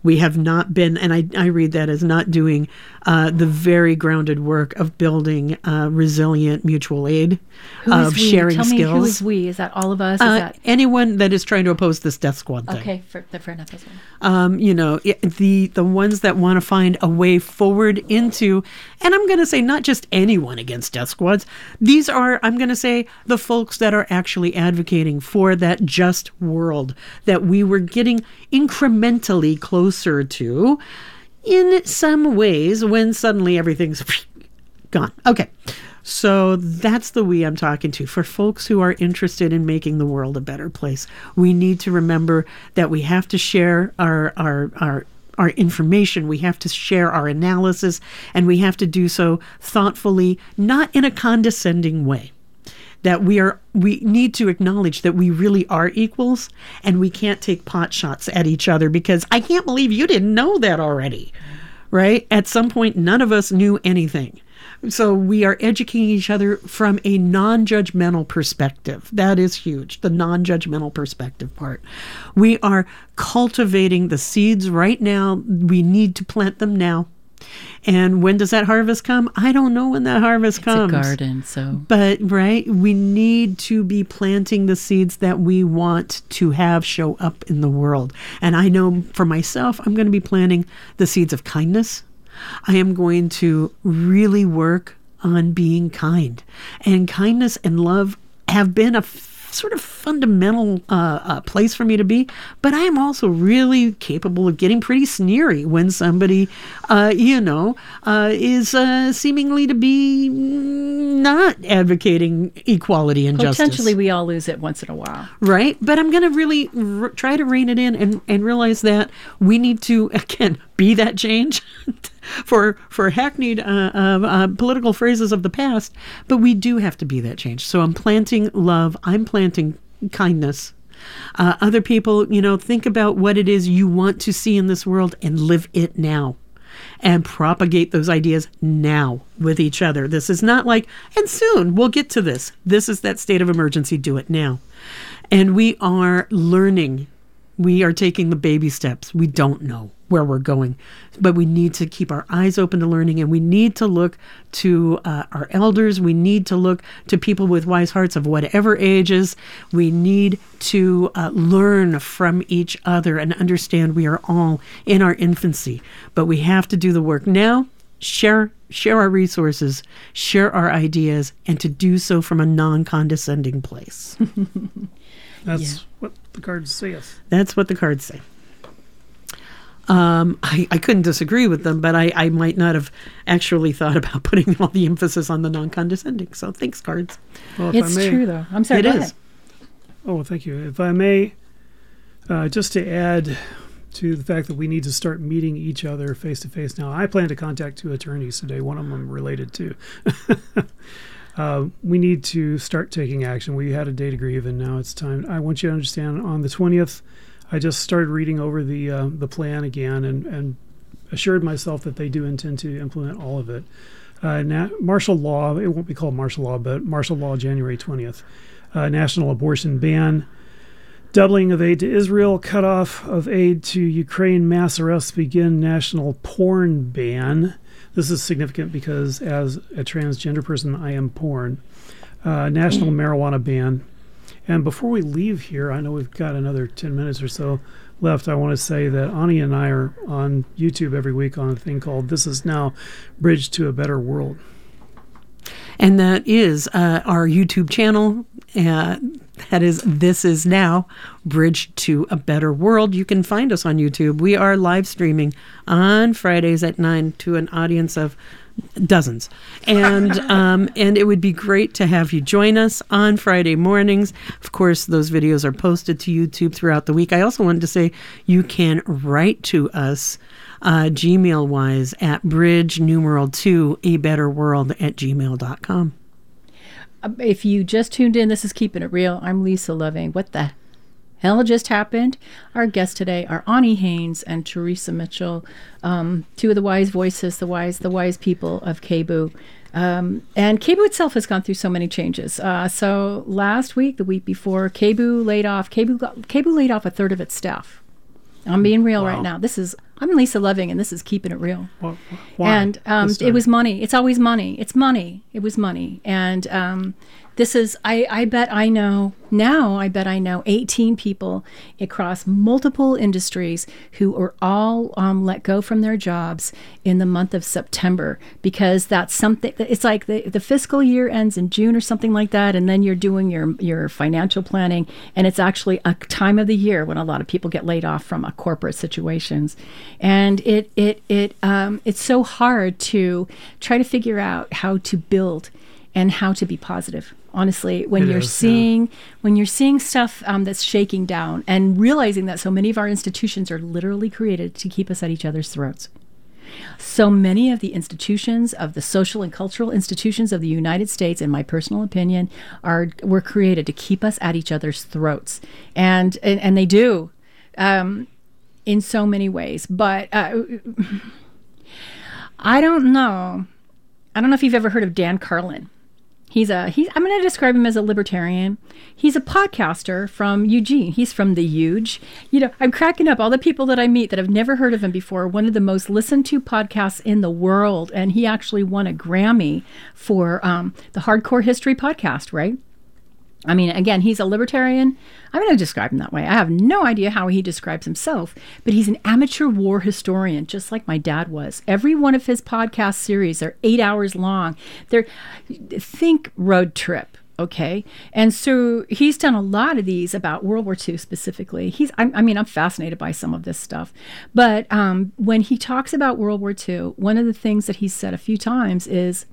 We have not been, and I read that as not doing the very grounded work of building resilient mutual aid, of sharing skills. Tell me, who is we? Is that all of us? Is that anyone that is trying to oppose this death squad thing? Okay, fair enough as well. The ones that want to find a way forward into, and I'm going to say not just anyone against death squads. These are, I'm going to say, the folks that are actually advocating for that just world that we were getting incrementally closer to in some ways when suddenly everything's gone. Okay. So that's the we I'm talking to. For folks who are interested in making the world a better place, we need to remember that we have to share our information, we have to share our analysis, and we have to do so thoughtfully, not in a condescending way. That we need to acknowledge that we really are equals, and we can't take pot shots at each other because I can't believe you didn't know that already, right? At some point, none of us knew anything. So we are educating each other from a non-judgmental perspective. That is huge, the non-judgmental perspective part. We are cultivating the seeds right now. We need to plant them now. And when does that harvest come? I don't know when that harvest comes. It's a garden, so. But, right, we need to be planting the seeds that we want to have show up in the world. And I know for myself, I'm going to be planting the seeds of kindness. I am going to really work on being kind. And kindness and love have been a sort of fundamental place for me to be, but I am also really capable of getting pretty sneery when somebody, is seemingly to be not advocating equality and justice. Potentially, we all lose it once in a while. Right? But I'm going to really try to rein it in and realize that we need to, again, be that change for hackneyed political phrases of the past, but we do have to be that change. So I'm planting love. I'm planting kindness. Other people, think about what it is you want to see in this world and live it now. And propagate those ideas now with each other. This is not like, and soon we'll get to this. This is that state of emergency. Do it now. And we are learning. We are taking the baby steps. We don't know where we're going, but we need to keep our eyes open to learning, and we need to look to our elders. We need to look to people with wise hearts of whatever ages. We need to learn from each other and understand we are all in our infancy, but we have to do the work now, share our resources, share our ideas, and to do so from a non-condescending place. That's what the cards say. That's what the cards say. I couldn't disagree with them, but I might not have actually thought about putting all the emphasis on the non-condescending. So thanks, cards. Well, it's true, though. I'm sorry, it go is. ahead. Oh, thank you. If I may, just to add to the fact that we need to start meeting each other face-to-face now. I plan to contact 2 attorneys today, one of them related to. We need to start taking action. We had a date agreed, and now it's time. I want you to understand, on the 20th, I just started reading over the plan again and assured myself that they do intend to implement all of it. Martial law, it won't be called martial law, but martial law January 20th. National abortion ban, doubling of aid to Israel, cutoff of aid to Ukraine, mass arrests begin, national porn ban. This is significant because as a transgender person, I am porn. National marijuana ban. And before we leave here, I know we've got another 10 minutes or so left. I want to say that Ani and I are on YouTube every week on a thing called This Is Now, Bridge to a Better World. And that is our YouTube channel. That is This Is Now, Bridge to a Better World. You can find us on YouTube. We are live streaming on Fridays at 9 to an audience of dozens. And and it would be great to have you join us on Friday mornings. Of course, those videos are posted to YouTube throughout the week. I also wanted to say you can write to us Gmail-wise at bridge2 abetterworld@gmail.com. If you just tuned in, this is Keeping It Real. I'm Lisa Loving. What the hell just happened? Our guests today are Ani Haynes and Teresa Mitchell, 2 of the wise voices, the wise people of KBOO. And KBOO itself has gone through so many changes. So last week, the week before, KBOO laid off a third of its staff. I'm being real right now. This is I'm Lisa Loving, and this is Keeping It Real. Well, why? And it was money. It's always money. It's money. It was money. And this is, I bet I know 18 people across multiple industries who are all let go from their jobs in the month of September, because that's something, it's like the fiscal year ends in June or something like that, and then you're doing your financial planning, and it's actually a time of the year when a lot of people get laid off from corporate situations. And it's so hard to try to figure out how to build and how to be positive. Honestly, when you're seeing stuff that's shaking down, and realizing that so many of our institutions are literally created to keep us at each other's throats. So many of the institutions, of the social and cultural institutions of the United States, in my personal opinion, were created to keep us at each other's throats, and they do, in so many ways. But I don't know if you've ever heard of Dan Carlin. I'm going to describe him as a libertarian. He's a podcaster from Eugene. He's from the Huge. I'm cracking up. All the people that I meet that have never heard of him before, one of the most listened to podcasts in the world. And he actually won a Grammy for the Hardcore History podcast, right? I mean, again, he's a libertarian. I'm going to describe him that way. I have no idea how he describes himself, but he's an amateur war historian, just like my dad was. Every one of his podcast series are 8 hours long. Think road trip, okay? And so he's done a lot of these about World War II specifically. I'm fascinated by some of this stuff. But when he talks about World War II, one of the things that he's said a few times is,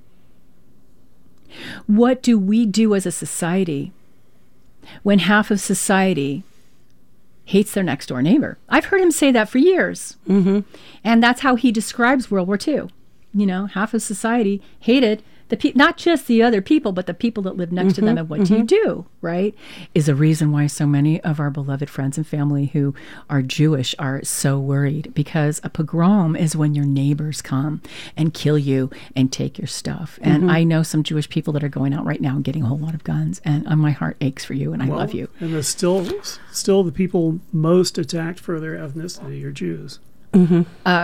what do we do as a society when half of society hates their next door neighbor? I've heard him say that for years. Mm-hmm. And that's how he describes World War II. Half of society hated not just the other people, but the people that live next to them. And what do you do, right? Is a reason why so many of our beloved friends and family who are Jewish are so worried, because a pogrom is when your neighbors come and kill you and take your stuff. And I know some Jewish people that are going out right now and getting a whole lot of guns, and my heart aches for you, and I love you. And there's still the people most attacked for their ethnicity are Jews. And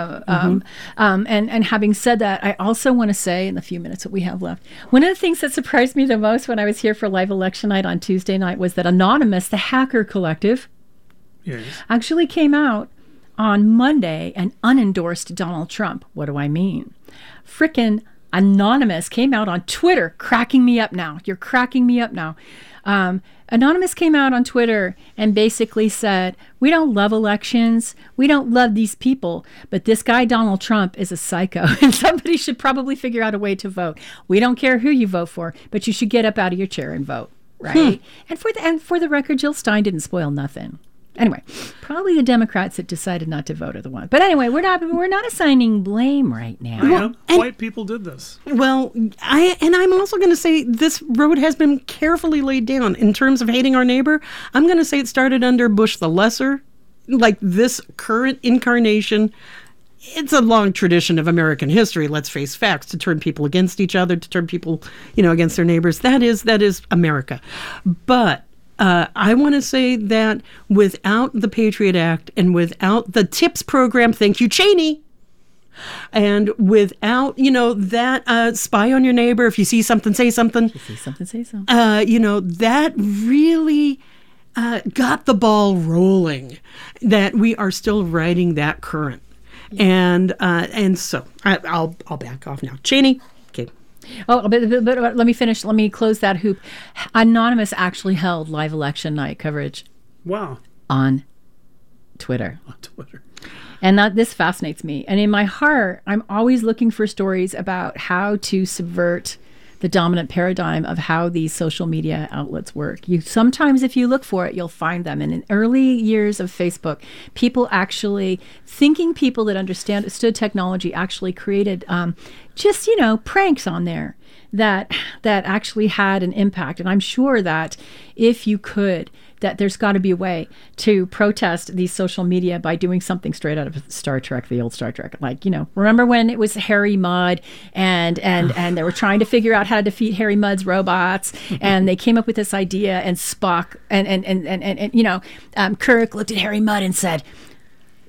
having said that, I also want to say, in the few minutes that we have left, one of the things that surprised me the most when I was here for live election night on Tuesday night was that Anonymous, the hacker collective, actually came out on Monday and unendorsed Donald Trump. What do I mean? Frickin' Anonymous came out on Twitter, cracking me up now. You're cracking me up now. Anonymous came out on Twitter and basically said, we don't love elections. We don't love these people. But this guy, Donald Trump, is a psycho. And somebody should probably figure out a way to vote. We don't care who you vote for, but you should get up out of your chair and vote. Right? And for the record, Jill Stein didn't spoil nothing. Anyway, probably the Democrats that decided not to vote are the one. But anyway, we're not assigning blame right now. White people did this. Well, I'm also going to say this road has been carefully laid down in terms of hating our neighbor. I'm going to say it started under Bush the Lesser, like this current incarnation. It's a long tradition of American history, let's face facts, to turn people against each other, to turn people, against their neighbors. That is America. But I want to say that without the Patriot Act and without the TIPS program, thank you, Cheney, and without, that spy on your neighbor, if you see something, say something. If you see something, say something. That really got the ball rolling, that we are still riding that current. And so I'll back off now. Cheney. Okay. Oh, but let me finish. Let me close that hoop. Anonymous actually held live election night coverage. Wow. On Twitter. On Twitter. And this fascinates me. And in my heart, I'm always looking for stories about how to subvert the dominant paradigm of how these social media outlets work. Sometimes if you look for it, you'll find them. And in early years of Facebook, people that understood technology actually created pranks on there that actually had an impact. And I'm sure that if you could, that there's got to be a way to protest these social media by doing something straight out of Star Trek, the old Star Trek. Like, remember when it was Harry Mudd and they were trying to figure out how to defeat Harry Mudd's robots, and they came up with this idea, and Spock and Kirk looked at Harry Mudd and said,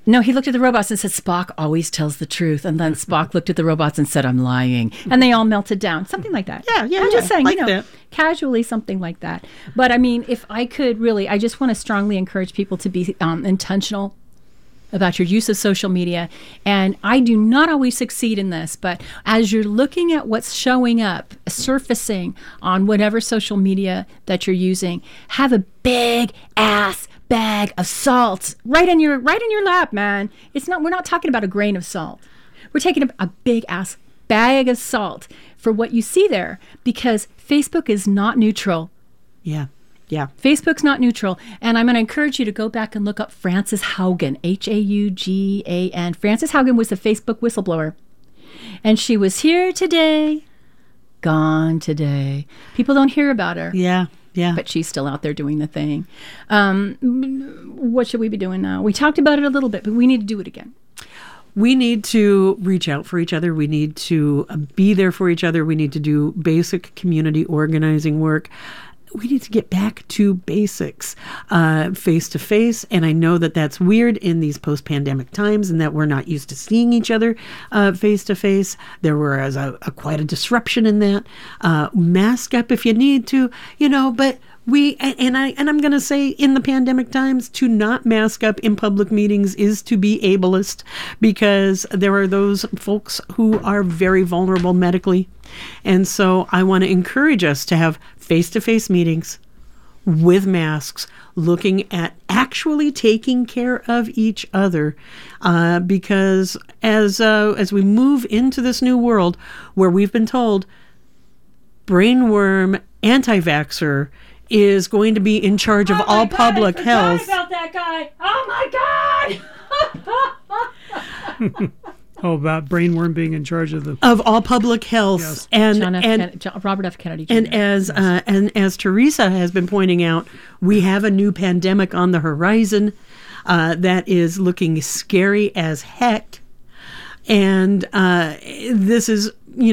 No, he looked at the robots and said, Spock always tells the truth. And then Spock looked at the robots and said, I'm lying. And they all melted down. Something like that. Yeah, I'm just saying, like that. casually, something like that. But I mean, if I could really, I just want to strongly encourage people to be intentional about your use of social media. And I do not always succeed in this, but as you're looking at what's showing up, surfacing on whatever social media that you're using, have a big ass bag of salt right in your lap, man. We're not talking about a grain of salt. We're taking a big ass bag of salt for what you see there, because Facebook is not neutral. Yeah. Facebook's not neutral. And I'm going to encourage you to go back and look up Frances Haugen, Haugan. Frances Haugen was the Facebook whistleblower. And she was here today, gone today. People don't hear about her. Yeah. But she's still out there doing the thing. What should we be doing now? We talked about it a little bit, but we need to do it again. We need to reach out for each other. We need to be there for each other. We need to do basic community organizing work. We need to get back to basics, face to face. And I know that that's weird in these post-pandemic times, and that we're not used to seeing each other face to face. There was quite a disruption in that. Mask up if you need to, but I'm going to say in the pandemic times, to not mask up in public meetings is to be ableist, because there are those folks who are very vulnerable medically. And so I want to encourage us to have face-to-face meetings with masks, looking at actually taking care of each other, because as we move into this new world where we've been told brainworm anti-vaxxer is going to be in charge of all public health. About that guy. Oh my God. About brainworm being in charge of all public health. Yes. And Robert F. Kennedy Jr. And as Teresa has been pointing out, we have a new pandemic on the horizon that is looking scary as heck. And this is,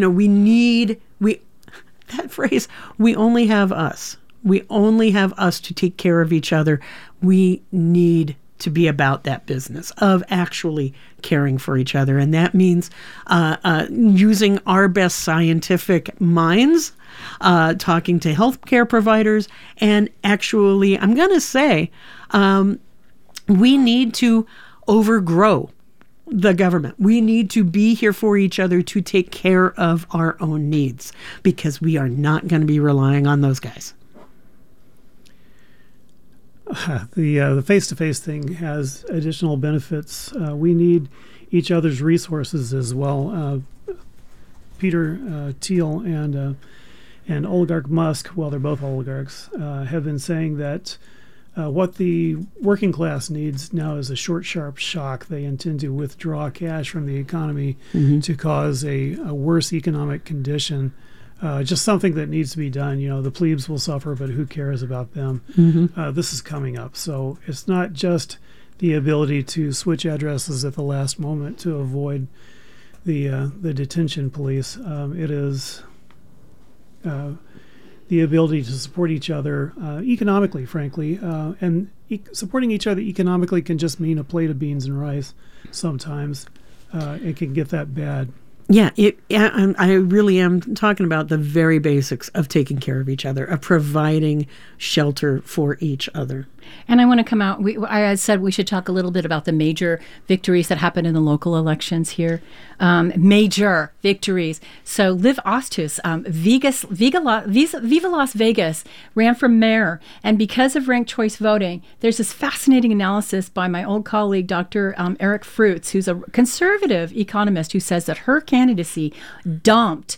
that phrase, we only have us. We only have us to take care of each other. We need to be about that business of actually caring for each other. And that means using our best scientific minds, talking to healthcare providers, and actually, I'm going to say, we need to overgrow the government. We need to be here for each other to take care of our own needs, because we are not going to be relying on those guys. The face-to-face thing has additional benefits. We need each other's resources as well. Peter Thiel and oligarch Musk, well, they're both oligarchs, have been saying that what the working class needs now is a short, sharp shock. They intend to withdraw cash from the economy to cause a worse economic condition. Just something that needs to be done. The plebes will suffer, but who cares about them? This is coming up. So it's not just the ability to switch addresses at the last moment to avoid the detention police. It is the ability to support each other economically, frankly. And supporting each other economically can just mean a plate of beans and rice sometimes. It can get that bad. Yeah, I really am talking about the very basics of taking care of each other, of providing shelter for each other. And I want to come out. I said we should talk a little bit about the major victories that happened in the local elections here. Major victories. So Liv Ostus, Viva Las Vegas, ran for mayor. And because of ranked choice voting, there's this fascinating analysis by my old colleague, Dr. Eric Fruits, who's a conservative economist, who says that her candidacy dumped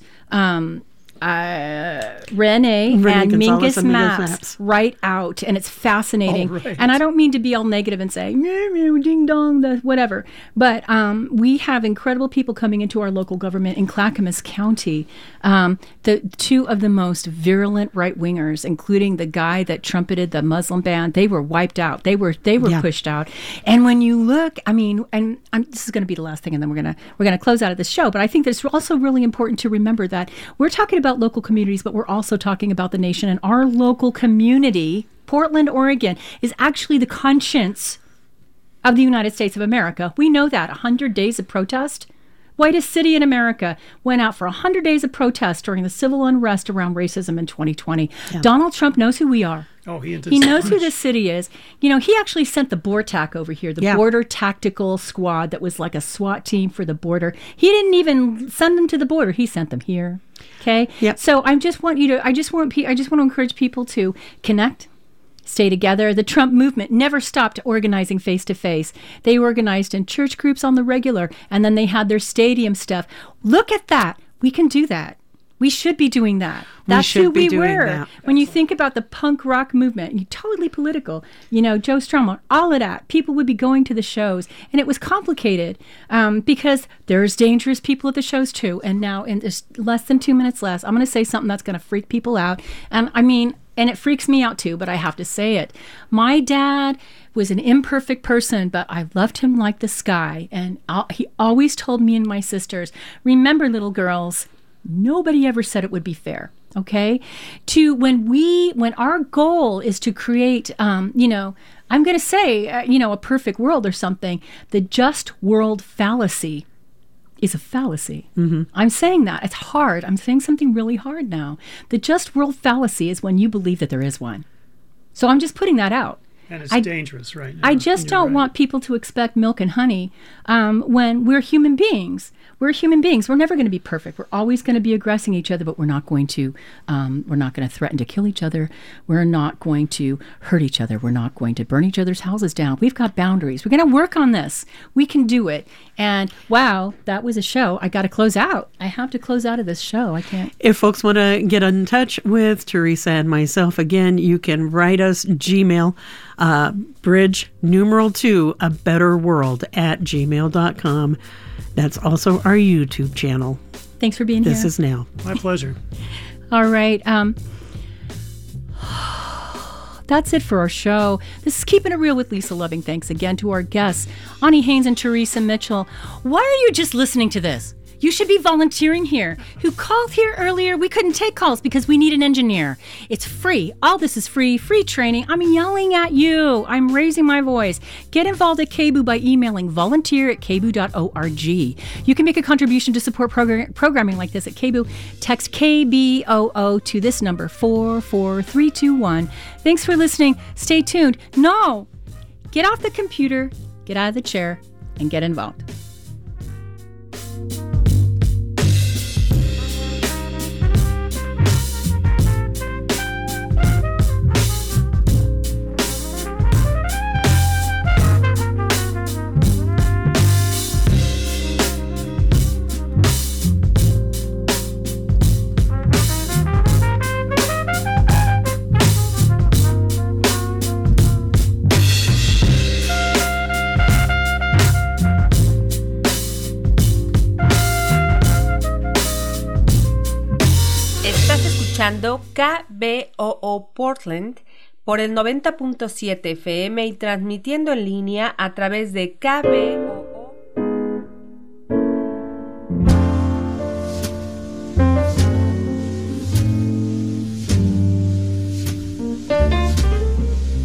Renee and Mingus Maps right out, and it's fascinating. Right. And I don't mean to be all negative and say ding dong, whatever, but we have incredible people coming into our local government in Clackamas County. The two of the most virulent right wingers, including the guy that trumpeted the Muslim ban, they were wiped out. They were pushed out. And when you look, this is going to be the last thing, and then we're gonna close out of this show. But I think that it's also really important to remember that we're talking about local communities, but we're also talking about the nation. And our local community, Portland, Oregon, is actually the conscience of the United States of America. We know that. 100 days of protest. Whitest city in America went out for 100 days of protest during the civil unrest around racism in 2020. Yeah. Donald Trump knows who we are. Oh, he knows who this city is. You know, he actually sent the BORTAC over here, the Border Tactical Squad that was like a SWAT team for the border. He didn't even send them to the border. He sent them here. Okay? Yep. So I just want to encourage people to connect, stay together. The Trump movement never stopped organizing face-to-face. They organized in church groups on the regular, and then they had their stadium stuff. Look at that. We can do that. We should be doing that. That's who we were. When you think about the punk rock movement, totally political, you know, Joe Strummer, all of that, people would be going to the shows. And it was complicated because there's dangerous people at the shows too. And now in this less than 2 minutes less, I'm going to say something that's going to freak people out. And I mean, and it freaks me out too, but I have to say it. My dad was an imperfect person, but I loved him like the sky. And he always told me and my sisters, remember, little girls, nobody ever said it would be fair. Okay, when our goal is to create, you know, I'm going to say, you know, a perfect world or something. The just world fallacy is a fallacy. Mm-hmm. I'm saying that it's hard. I'm saying something really hard now. The just world fallacy is when you believe that there is one. So I'm just putting that out. And it's dangerous right now. I just don't want people to expect milk and honey when we're human beings. We're human beings. We're never going to be perfect. We're always going to be aggressing each other, but we're not going to threaten to kill each other. We're not going to hurt each other. We're not going to burn each other's houses down. We've got boundaries. We're going to work on this. We can do it. And wow, that was a show. I got to close out. I have to close out of this show. I can't. If folks want to get in touch with Teresa and myself, again, you can write us Gmail, bridge #2, a better world @gmail.com. That's also our YouTube channel. Thanks for being here. This is now. My pleasure. All right. That's it for our show. This is Keeping It Real with Lisa Loving. Thanks again to our guests, Ani Haynes and Teresa Mitchell. Why are you just listening to this? You should be volunteering here. Who called here earlier? We couldn't take calls because we need an engineer. It's free. All this is free training. I'm yelling at you. I'm raising my voice. Get involved at KBOO by emailing volunteer@kboo.org. You can make a contribution to support programming like this at KBOO. Text KBOO to this number, 44321. Thanks for listening. Stay tuned. No! Get off the computer, get out of the chair, and get involved. KBOO Portland por el 90.7 FM y transmitiendo en línea a través de KBOO